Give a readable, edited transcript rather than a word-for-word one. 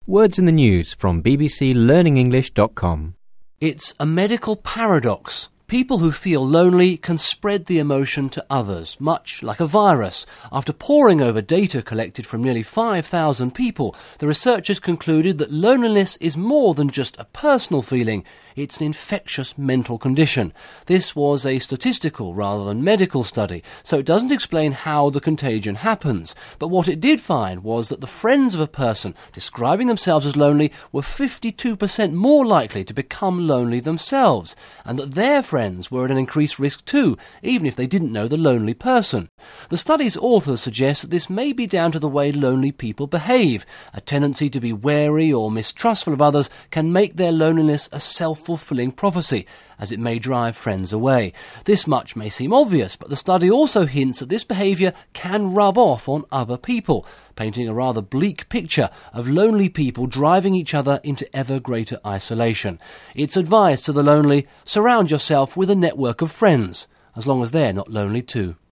Words in the News from bbclearningenglish.com. It's a medical paradox. People who feel lonely can spread the emotion to others, much like a virus. After poring over data collected from nearly 5,000 people, the researchers concluded that loneliness is more than just a personal feeling. It's an infectious mental condition. This was a statistical rather than medical study, so it doesn't explain how the contagion happens. But what it did find was that the friends of a person describing themselves as lonely were 52% more likely to become lonely themselves, and that their friends were at an increased risk too, even if they didn't know the lonely person. The study's authors suggest that this may be down to the way lonely people behave. A tendency to be wary or mistrustful of others can make their loneliness a self-fulfilling prophecy, as it may drive friends away. This much may seem obvious, but the study also hints that this behaviour can rub off on other people, painting a rather bleak picture of lonely people driving each other into ever greater isolation. It's advised to the lonely, surround yourself with a network of friends, as long as they're not lonely too.